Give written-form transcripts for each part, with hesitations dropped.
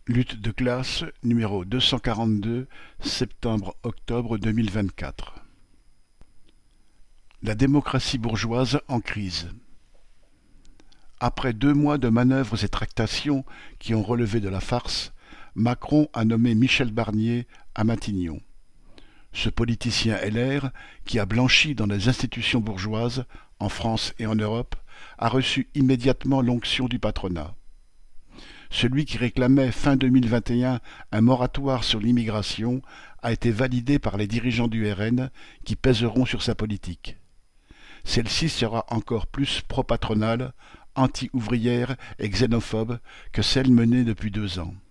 Lutte de classe numéro 242, septembre-octobre 2024. La démocratie bourgeoise en crise. Après 2 mois de manœuvres et tractations qui ont relevé de la farce, Macron a nommé Michel Barnier à Matignon. Ce politicien LR, qui a blanchi dans les institutions bourgeoises, en France et en Europe, a reçu immédiatement l'onction du patronat. Celui qui réclamait fin 2021 un moratoire sur l'immigration a été validé par les dirigeants du RN qui pèseront sur sa politique. Celle-ci sera encore plus pro-patronale, anti-ouvrière et xénophobe que celle menée depuis 2 ans.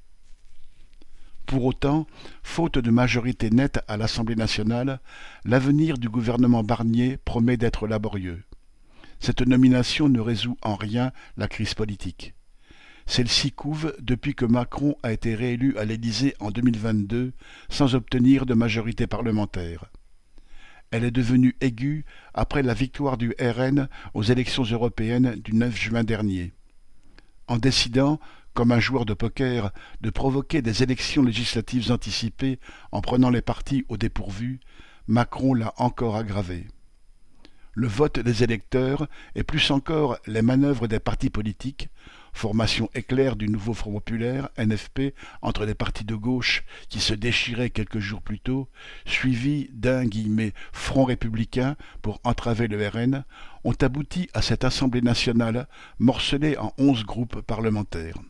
Pour autant, faute de majorité nette à l'Assemblée nationale, l'avenir du gouvernement Barnier promet d'être laborieux. Cette nomination ne résout en rien la crise politique. Celle-ci couve depuis que Macron a été réélu à l'Élysée en 2022 sans obtenir de majorité parlementaire. Elle est devenue aiguë après la victoire du RN aux élections européennes du 9 juin dernier. En décidant, comme un joueur de poker, de provoquer des élections législatives anticipées en prenant les partis au dépourvu, Macron l'a encore aggravé. Le vote des électeurs et plus encore les manœuvres des partis politiques, formation éclair du nouveau Front populaire, NFP, entre les partis de gauche qui se déchiraient quelques jours plus tôt, suivis d'un « front républicain » pour entraver le RN, ont abouti à cette Assemblée nationale morcelée en 11 groupes parlementaires.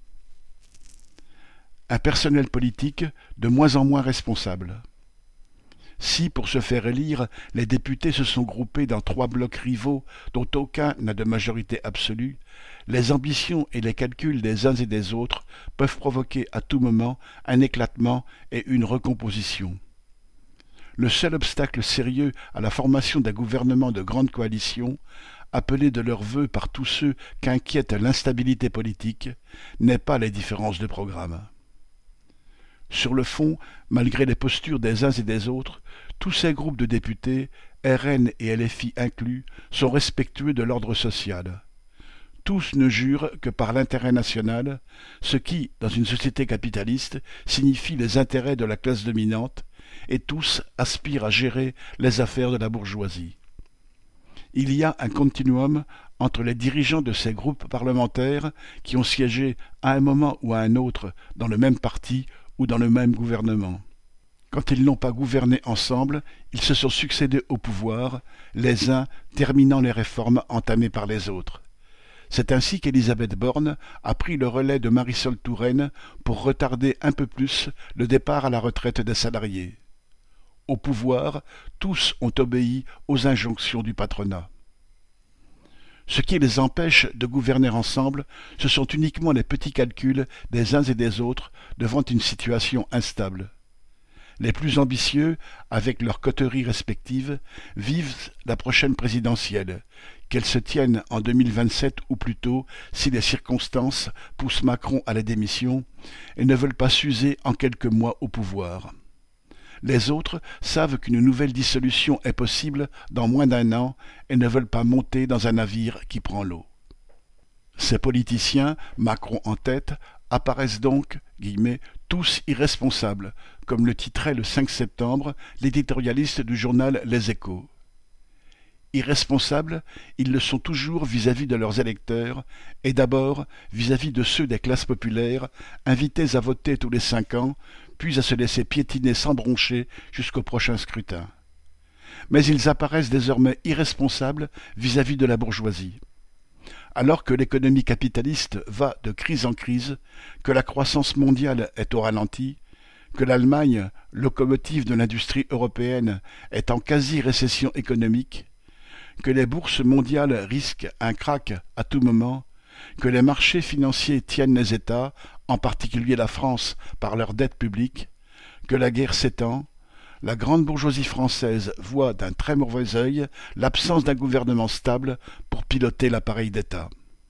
Un personnel politique de moins en moins responsable. Si, pour se faire élire, les députés se sont groupés dans 3 blocs rivaux dont aucun n'a de majorité absolue, les ambitions et les calculs des uns et des autres peuvent provoquer à tout moment un éclatement et une recomposition. Le seul obstacle sérieux à la formation d'un gouvernement de grande coalition, appelé de leurs vœux par tous ceux qu'inquiète l'instabilité politique, n'est pas les différences de programme. Sur le fond, malgré les postures des uns et des autres, tous ces groupes de députés, RN et LFI inclus, sont respectueux de l'ordre social. Tous ne jurent que par l'intérêt national, ce qui, dans une société capitaliste, signifie les intérêts de la classe dominante, et tous aspirent à gérer les affaires de la bourgeoisie. Il y a un continuum entre les dirigeants de ces groupes parlementaires qui ont siégé à un moment ou à un autre dans le même parti ou dans le même gouvernement. Quand ils n'ont pas gouverné ensemble, ils se sont succédés au pouvoir, les uns terminant les réformes entamées par les autres. C'est ainsi qu'Élisabeth Borne a pris le relais de Marisol Touraine pour retarder un peu plus le départ à la retraite des salariés. Au pouvoir, tous ont obéi aux injonctions du patronat. Ce qui les empêche de gouverner ensemble, ce sont uniquement les petits calculs des uns et des autres devant une situation instable. Les plus ambitieux, avec leurs coteries respectives, vivent la prochaine présidentielle, qu'elle se tienne en 2027 ou plus tôt si les circonstances poussent Macron à la démission, et ne veulent pas s'user en quelques mois au pouvoir. Les autres savent qu'une nouvelle dissolution est possible dans moins d'1 an et ne veulent pas monter dans un navire qui prend l'eau. Ces politiciens, Macron en tête, apparaissent donc « tous irresponsables », comme le titrait le 5 septembre l'éditorialiste du journal Les Échos. Irresponsables, ils le sont toujours vis-à-vis de leurs électeurs, et d'abord vis-à-vis de ceux des classes populaires, invités à voter tous les 5 ans, puis à se laisser piétiner sans broncher jusqu'au prochain scrutin. Mais ils apparaissent désormais irresponsables vis-à-vis de la bourgeoisie. Alors que l'économie capitaliste va de crise en crise, que la croissance mondiale est au ralenti, que l'Allemagne, locomotive de l'industrie européenne, est en quasi-récession économique, que les bourses mondiales risquent un krach à tout moment, que les marchés financiers tiennent les États, en particulier la France, par leur dette publique, que la guerre s'étend, la grande bourgeoisie française voit d'un très mauvais œil l'absence d'un gouvernement stable pour piloter l'appareil d'État.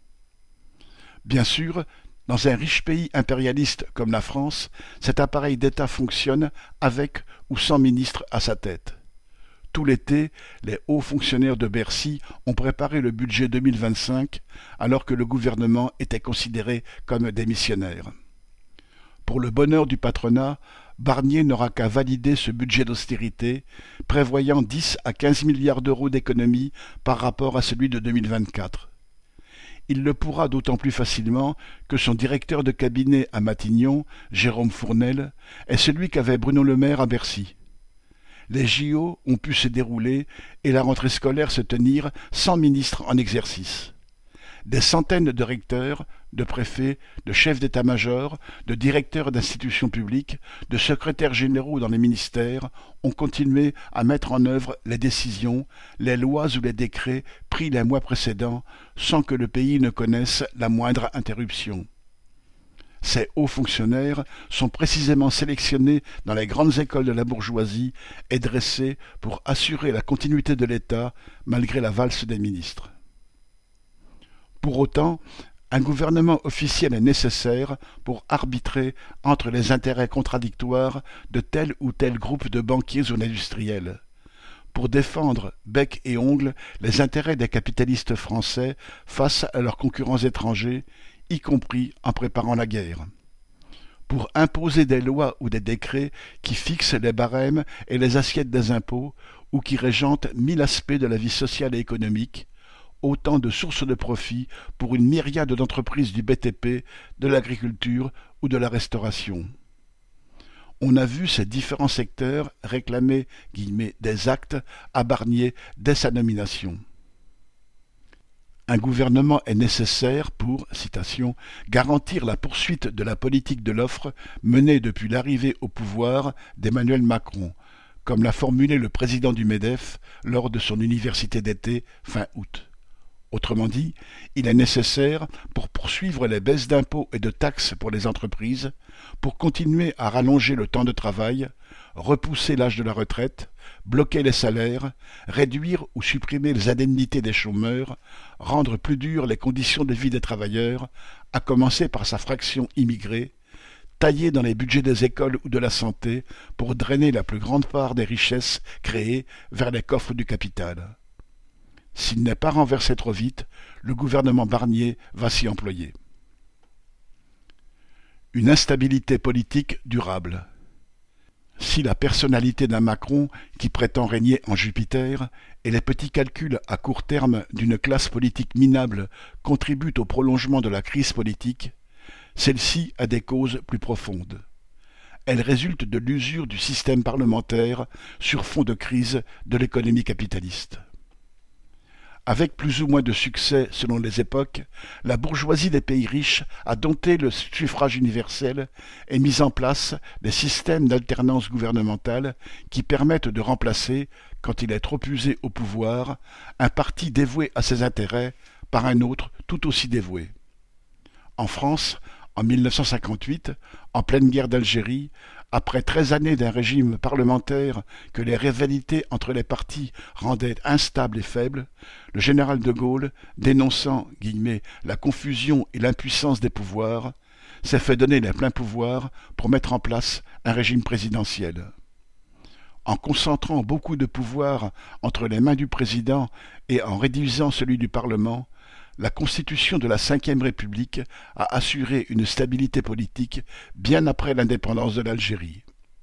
Bien sûr, dans un riche pays impérialiste comme la France, cet appareil d'État fonctionne avec ou sans ministre à sa tête. Tout l'été, les hauts fonctionnaires de Bercy ont préparé le budget 2025 alors que le gouvernement était considéré comme démissionnaire. Pour le bonheur du patronat, Barnier n'aura qu'à valider ce budget d'austérité, prévoyant 10 à 15 milliards d'euros d'économies par rapport à celui de 2024. Il le pourra d'autant plus facilement que son directeur de cabinet à Matignon, Jérôme Fournel, est celui qu'avait Bruno Le Maire à Bercy. Les JO ont pu se dérouler et la rentrée scolaire se tenir sans ministre en exercice. Des centaines de recteurs, de préfets, de chefs d'état-major, de directeurs d'institutions publiques, de secrétaires généraux dans les ministères ont continué à mettre en œuvre les décisions, les lois ou les décrets pris les mois précédents sans que le pays ne connaisse la moindre interruption. Ces hauts fonctionnaires sont précisément sélectionnés dans les grandes écoles de la bourgeoisie et dressés pour assurer la continuité de l'État malgré la valse des ministres. Pour autant, un gouvernement officiel est nécessaire pour arbitrer entre les intérêts contradictoires de tel ou tel groupe de banquiers ou d'industriels, pour défendre bec et ongles les intérêts des capitalistes français face à leurs concurrents étrangers, y compris en préparant la guerre, pour imposer des lois ou des décrets qui fixent les barèmes et les assiettes des impôts ou qui régentent 1000 aspects de la vie sociale et économique, autant de sources de profit pour une myriade d'entreprises du BTP, de l'agriculture ou de la restauration. On a vu ces différents secteurs réclamer « des actes » à Barnier dès sa nomination. Un gouvernement est nécessaire pour, citation, « garantir la poursuite de la politique de l'offre menée depuis l'arrivée au pouvoir d'Emmanuel Macron », comme l'a formulé le président du MEDEF lors de son université d'été fin août. Autrement dit, il est nécessaire pour poursuivre les baisses d'impôts et de taxes pour les entreprises, pour continuer à rallonger le temps de travail, repousser l'âge de la retraite, bloquer les salaires, réduire ou supprimer les indemnités des chômeurs, rendre plus dures les conditions de vie des travailleurs, à commencer par sa fraction immigrée, tailler dans les budgets des écoles ou de la santé pour drainer la plus grande part des richesses créées vers les coffres du capital. S'il n'est pas renversé trop vite, le gouvernement Barnier va s'y employer. Une instabilité politique durable. Si la personnalité d'un Macron qui prétend régner en Jupiter et les petits calculs à court terme d'une classe politique minable contribuent au prolongement de la crise politique, celle-ci a des causes plus profondes. Elle résulte de l'usure du système parlementaire sur fond de crise de l'économie capitaliste. Avec plus ou moins de succès selon les époques, la bourgeoisie des pays riches a dompté le suffrage universel et mis en place des systèmes d'alternance gouvernementale qui permettent de remplacer, quand il est trop usé au pouvoir, un parti dévoué à ses intérêts par un autre tout aussi dévoué. En France, en 1958, en pleine guerre d'Algérie, après 13 années d'un régime parlementaire que les rivalités entre les partis rendaient instables et faibles, le général de Gaulle, dénonçant « la confusion et l'impuissance des pouvoirs », s'est fait donner les pleins pouvoirs pour mettre en place un régime présidentiel. En concentrant beaucoup de pouvoirs entre les mains du président et en réduisant celui du Parlement, la constitution de la Ve République a assuré une stabilité politique bien après l'indépendance de l'Algérie.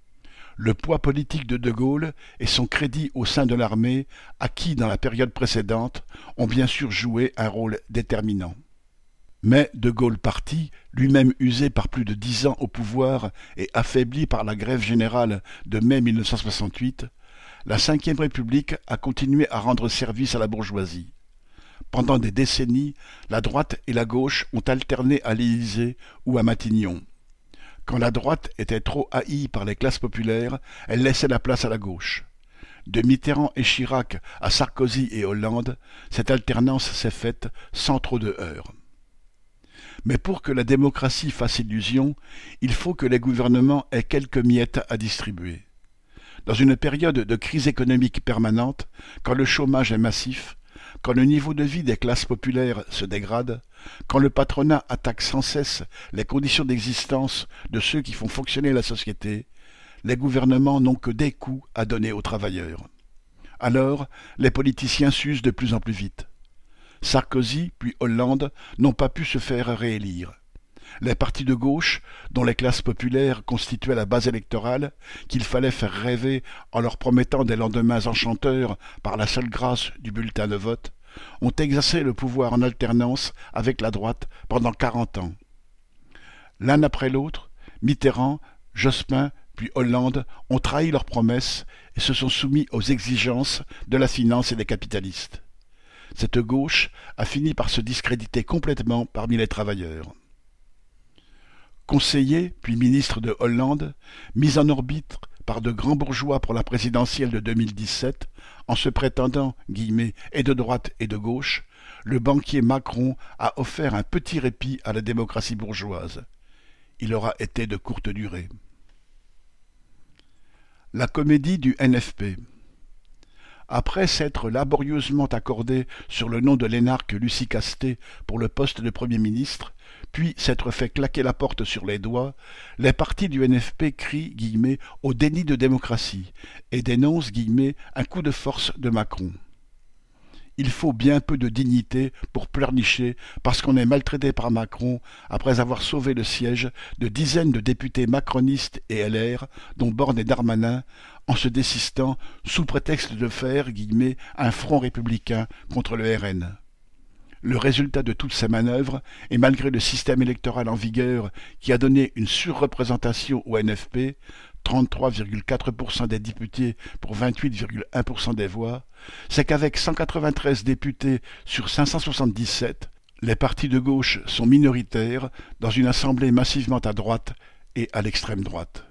Le poids politique de Gaulle et son crédit au sein de l'armée, acquis dans la période précédente, ont bien sûr joué un rôle déterminant. Mais De Gaulle parti, lui-même usé par plus de 10 ans au pouvoir et affaibli par la grève générale de mai 1968, la Ve République a continué à rendre service à la bourgeoisie. Pendant des décennies, la droite et la gauche ont alterné à l'Élysée ou à Matignon. Quand la droite était trop haïe par les classes populaires, elle laissait la place à la gauche. De Mitterrand et Chirac à Sarkozy et Hollande, cette alternance s'est faite sans trop de heurts. Mais pour que la démocratie fasse illusion, il faut que les gouvernements aient quelques miettes à distribuer. Dans une période de crise économique permanente, quand le chômage est massif, quand le niveau de vie des classes populaires se dégrade, quand le patronat attaque sans cesse les conditions d'existence de ceux qui font fonctionner la société, les gouvernements n'ont que des coups à donner aux travailleurs. Alors, les politiciens s'usent de plus en plus vite. Sarkozy puis Hollande n'ont pas pu se faire réélire. les partis de gauche, dont les classes populaires constituaient la base électorale, qu'il fallait faire rêver en leur promettant des lendemains enchanteurs par la seule grâce du bulletin de vote, ont exercé le pouvoir en alternance avec la droite pendant 40 ans. L'un après l'autre, Mitterrand, Jospin, puis Hollande ont trahi leurs promesses et se sont soumis aux exigences de la finance et des capitalistes. Cette gauche a fini par se discréditer complètement parmi les travailleurs. Conseiller puis ministre de Hollande, mis en orbite par de grands bourgeois pour la présidentielle de 2017, en se prétendant « et de droite et de gauche », le banquier Macron a offert un petit répit à la démocratie bourgeoise. Il aura été de courte durée. La comédie du NFP. Après s'être laborieusement accordé sur le nom de l'énarque Lucie Castet pour le poste de Premier ministre, puis s'être fait claquer la porte sur les doigts, les partis du NFP crient « au déni de démocratie » et dénoncent « un coup de force de Macron ». Il faut bien peu de dignité pour pleurnicher parce qu'on est maltraité par Macron après avoir sauvé le siège de dizaines de députés macronistes et LR, dont Borne et Darmanin, en se désistant sous prétexte de faire « un front républicain contre le RN ». Le résultat de toutes ces manœuvres, et malgré le système électoral en vigueur qui a donné une surreprésentation au NFP, 33,4% des députés pour 28,1% des voix, c'est qu'avec 193 députés sur 577, les partis de gauche sont minoritaires dans une assemblée massivement à droite et à l'extrême droite.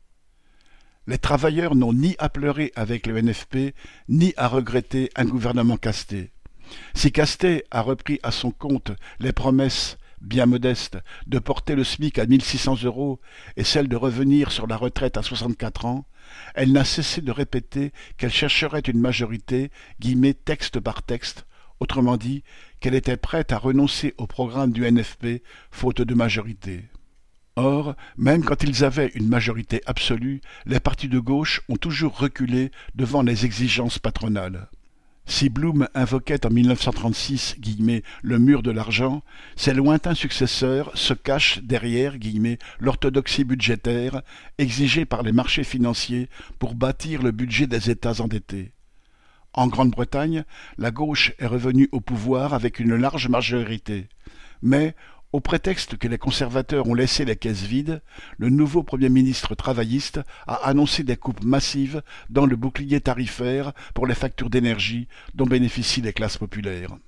Les travailleurs n'ont ni à pleurer avec le NFP, ni à regretter un gouvernement Castet. Si Castet a repris à son compte les promesses, bien modestes, de porter le SMIC à 1 600 € et celle de revenir sur la retraite à 64 ans, elle n'a cessé de répéter qu'elle chercherait une majorité, texte par texte, autrement dit, qu'elle était prête à renoncer au programme du NFP, faute de majorité. Or, même quand ils avaient une majorité absolue, les partis de gauche ont toujours reculé devant les exigences patronales. Si Blum invoquait en 1936 « le mur de l'argent », ses lointains successeurs se cachent derrière « l'orthodoxie budgétaire » exigée par les marchés financiers pour bâtir le budget des États endettés. En Grande-Bretagne, la gauche est revenue au pouvoir avec une large majorité. Mais, au prétexte que les conservateurs ont laissé les caisses vides, le nouveau Premier ministre travailliste a annoncé des coupes massives dans le bouclier tarifaire pour les factures d'énergie dont bénéficient les classes populaires.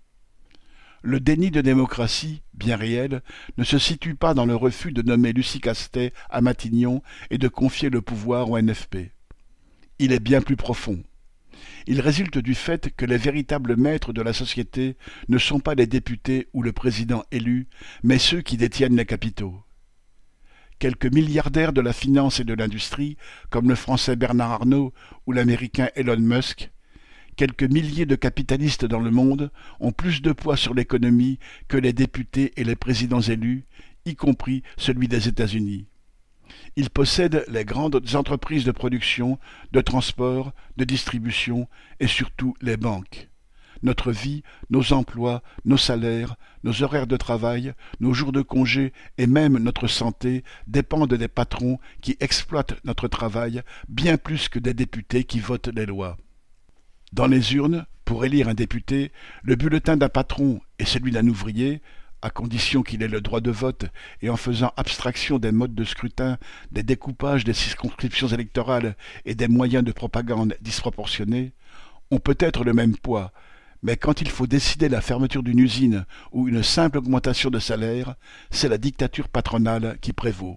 Le déni de démocratie, bien réel, ne se situe pas dans le refus de nommer Lucie Castet à Matignon et de confier le pouvoir au NFP. Il est bien plus profond. Il résulte du fait que les véritables maîtres de la société ne sont pas les députés ou le président élu, mais ceux qui détiennent les capitaux. Quelques milliardaires de la finance et de l'industrie, comme le français Bernard Arnault ou l'américain Elon Musk, quelques milliers de capitalistes dans le monde ont plus de poids sur l'économie que les députés et les présidents élus, y compris celui des États-Unis. Ils possèdent les grandes entreprises de production, de transport, de distribution et surtout les banques. Notre vie, nos emplois, nos salaires, nos horaires de travail, nos jours de congé et même notre santé dépendent des patrons qui exploitent notre travail bien plus que des députés qui votent les lois. Dans les urnes, pour élire un député, le bulletin d'un patron et celui d'un ouvrier, à condition qu'il ait le droit de vote et en faisant abstraction des modes de scrutin, des découpages des circonscriptions électorales et des moyens de propagande disproportionnés, ont peut-être le même poids, mais quand il faut décider la fermeture d'une usine ou une simple augmentation de salaire, c'est la dictature patronale qui prévaut.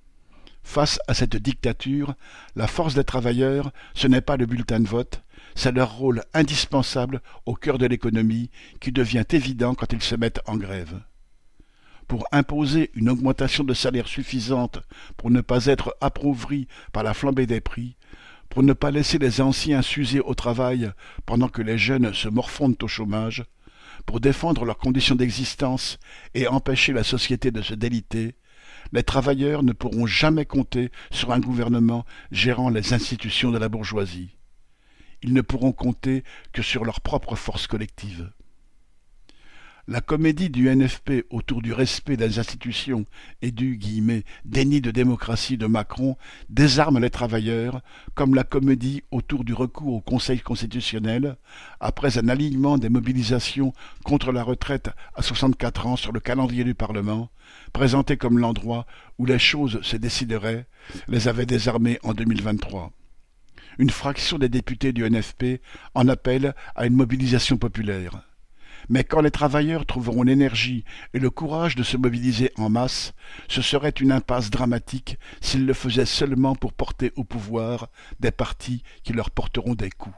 Face à cette dictature, la force des travailleurs, ce n'est pas le bulletin de vote, c'est leur rôle indispensable au cœur de l'économie qui devient évident quand ils se mettent en grève. Pour imposer une augmentation de salaire suffisante pour ne pas être appauvris par la flambée des prix, pour ne pas laisser les anciens s'user au travail pendant que les jeunes se morfondent au chômage, pour défendre leurs conditions d'existence et empêcher la société de se déliter, les travailleurs ne pourront jamais compter sur un gouvernement gérant les institutions de la bourgeoisie. Ils ne pourront compter que sur leur propre force collective. La comédie du NFP autour du respect des institutions et du « déni de démocratie » de Macron désarme les travailleurs, comme la comédie autour du recours au Conseil constitutionnel, après un alignement des mobilisations contre la retraite à 64 ans sur le calendrier du Parlement, présenté comme l'endroit où les choses se décideraient, les avait désarmés en 2023. Une fraction des députés du NFP en appelle à une mobilisation populaire. Mais quand les travailleurs trouveront l'énergie et le courage de se mobiliser en masse, ce serait une impasse dramatique s'ils le faisaient seulement pour porter au pouvoir des partis qui leur porteront des coups.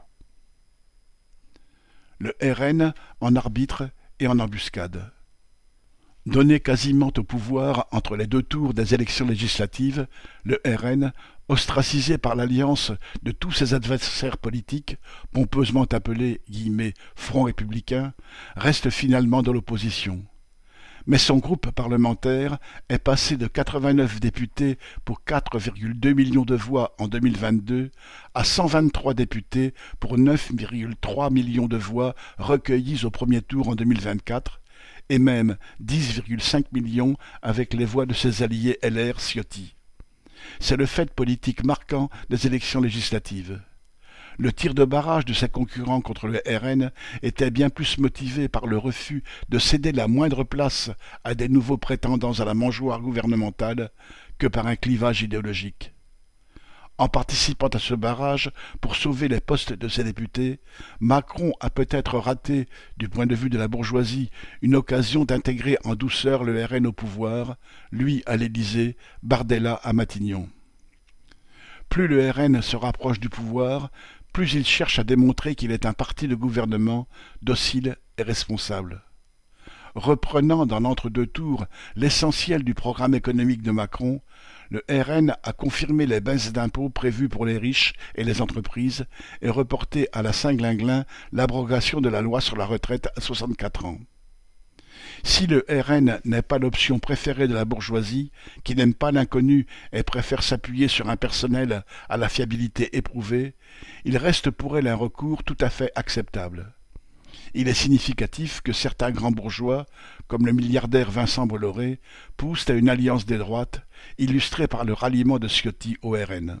Le RN en arbitre et en embuscade. Donné quasiment au pouvoir entre les deux tours des élections législatives, le RN, ostracisé par l'alliance de tous ses adversaires politiques, pompeusement appelés « Front républicain », reste finalement dans l'opposition. Mais son groupe parlementaire est passé de 89 députés pour 4,2 millions de voix en 2022 à 123 députés pour 9,3 millions de voix recueillies au premier tour en 2024, et même 10,5 millions avec les voix de ses alliés LR Ciotti. C'est le fait politique marquant des élections législatives. Le tir de barrage de ses concurrents contre le RN était bien plus motivé par le refus de céder la moindre place à des nouveaux prétendants à la mangeoire gouvernementale que par un clivage idéologique. En participant à ce barrage pour sauver les postes de ses députés, Macron a peut-être raté, du point de vue de la bourgeoisie, une occasion d'intégrer en douceur le RN au pouvoir, lui à l'Élysée, Bardella à Matignon. Plus le RN se rapproche du pouvoir, plus il cherche à démontrer qu'il est un parti de gouvernement docile et responsable. Reprenant dans l'entre-deux tours l'essentiel du programme économique de Macron, le RN a confirmé les baisses d'impôts prévues pour les riches et les entreprises et reporté à la Saint-Glinglin l'abrogation de la loi sur la retraite à 64 ans. Si le RN n'est pas l'option préférée de la bourgeoisie, qui n'aime pas l'inconnu et préfère s'appuyer sur un personnel à la fiabilité éprouvée, il reste pour elle un recours tout à fait acceptable. Il est significatif que certains grands bourgeois, comme le milliardaire Vincent Bolloré, poussent à une alliance des droites, illustrée par le ralliement de Ciotti au RN.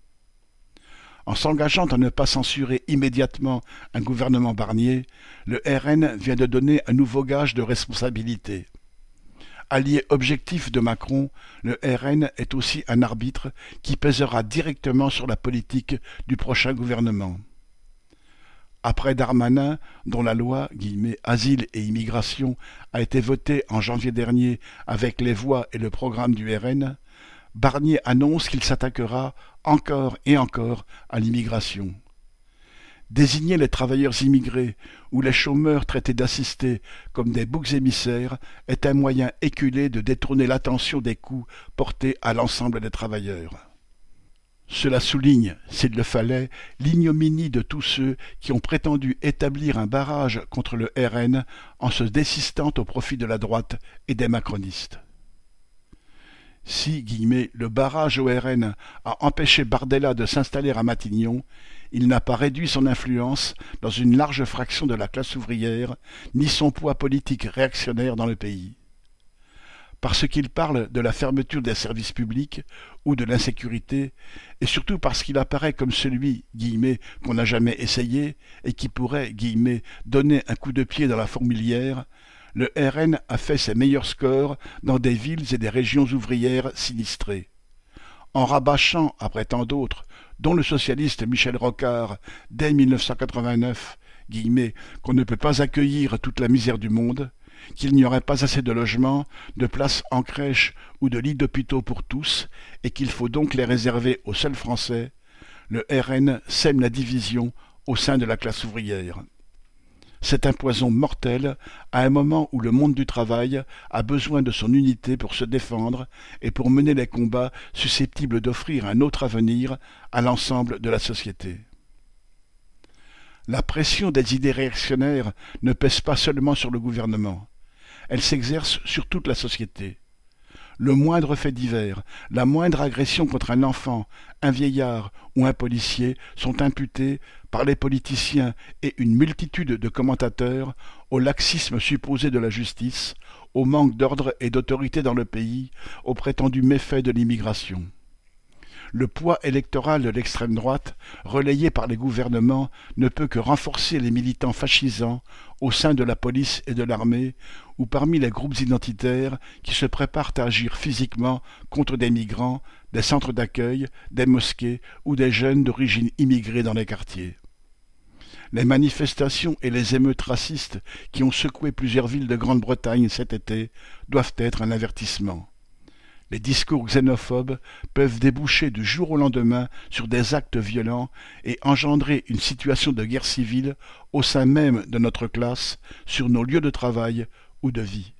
En s'engageant à ne pas censurer immédiatement un gouvernement Barnier, le RN vient de donner un nouveau gage de responsabilité. Allié objectif de Macron, le RN est aussi un arbitre qui pèsera directement sur la politique du prochain gouvernement. Après Darmanin, dont la loi « Asile et immigration » a été votée en janvier dernier avec les voix et le programme du RN, Barnier annonce qu'il s'attaquera encore et encore à l'immigration. Désigner les travailleurs immigrés ou les chômeurs traités d'assistés comme des boucs émissaires est un moyen éculé de détourner l'attention des coups portés à l'ensemble des travailleurs. Cela souligne, s'il le fallait, l'ignominie de tous ceux qui ont prétendu établir un barrage contre le RN en se désistant au profit de la droite et des macronistes. Si, le barrage au RN a empêché Bardella de s'installer à Matignon, il n'a pas réduit son influence dans une large fraction de la classe ouvrière, ni son poids politique réactionnaire dans le pays. Parce qu'il parle de la fermeture des services publics ou de l'insécurité, et surtout parce qu'il apparaît comme celui, qu'on n'a jamais essayé, et qui pourrait, donner un coup de pied dans la fourmilière, le RN a fait ses meilleurs scores dans des villes et des régions ouvrières sinistrées. En rabâchant, après tant d'autres, dont le socialiste Michel Rocard, dès 1989, qu'on ne peut pas accueillir toute la misère du monde, qu'il n'y aurait pas assez de logements, de places en crèche ou de lits d'hôpitaux pour tous, et qu'il faut donc les réserver aux seuls Français, le RN sème la division au sein de la classe ouvrière. C'est un poison mortel à un moment où le monde du travail a besoin de son unité pour se défendre et pour mener les combats susceptibles d'offrir un autre avenir à l'ensemble de la société. La pression des idées réactionnaires ne pèse pas seulement sur le gouvernement, elle s'exerce sur toute la société. Le moindre fait divers, la moindre agression contre un enfant, un vieillard ou un policier sont imputés, par les politiciens et une multitude de commentateurs, au laxisme supposé de la justice, au manque d'ordre et d'autorité dans le pays, aux prétendus méfaits de l'immigration. Le poids électoral de l'extrême droite, relayé par les gouvernements, ne peut que renforcer les militants fascisants au sein de la police et de l'armée ou parmi les groupes identitaires qui se préparent à agir physiquement contre des migrants, des centres d'accueil, des mosquées ou des jeunes d'origine immigrée dans les quartiers. Les manifestations et les émeutes racistes qui ont secoué plusieurs villes de Grande-Bretagne cet été doivent être un avertissement. Les discours xénophobes peuvent déboucher du jour au lendemain sur des actes violents et engendrer une situation de guerre civile au sein même de notre classe, sur nos lieux de travail ou de vie.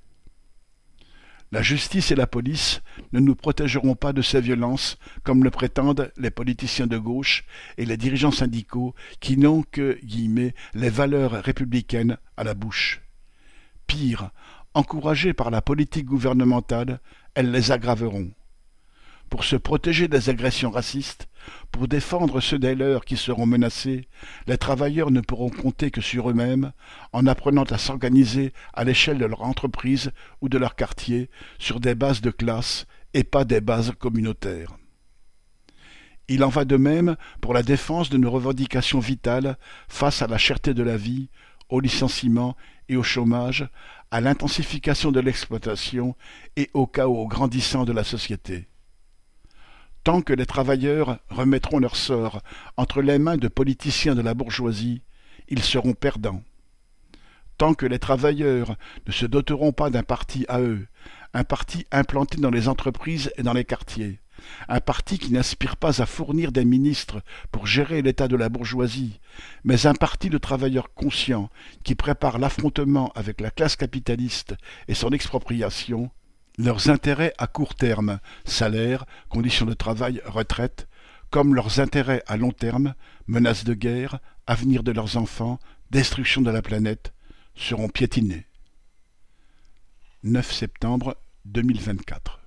La justice et la police ne nous protégeront pas de ces violences, comme le prétendent les politiciens de gauche et les dirigeants syndicaux qui n'ont que « les valeurs républicaines » à la bouche. Pire, encouragées par la politique gouvernementale, elles les aggraveront. Pour se protéger des agressions racistes, pour défendre ceux des leurs qui seront menacés, les travailleurs ne pourront compter que sur eux-mêmes, en apprenant à s'organiser à l'échelle de leur entreprise ou de leur quartier sur des bases de classe et pas des bases communautaires. Il en va de même pour la défense de nos revendications vitales face à la cherté de la vie, au licenciement et au chômage, à l'intensification de l'exploitation et au chaos grandissant de la société. Tant que les travailleurs remettront leur sort entre les mains de politiciens de la bourgeoisie, ils seront perdants. Tant que les travailleurs ne se doteront pas d'un parti à eux, un parti implanté dans les entreprises et dans les quartiers, un parti qui n'aspire pas à fournir des ministres pour gérer l'état de la bourgeoisie, mais un parti de travailleurs conscients qui prépare l'affrontement avec la classe capitaliste et son expropriation, leurs intérêts à court terme, salaire, conditions de travail, retraite, comme leurs intérêts à long terme, menaces de guerre, avenir de leurs enfants, destruction de la planète, seront piétinés. 9 septembre 2024.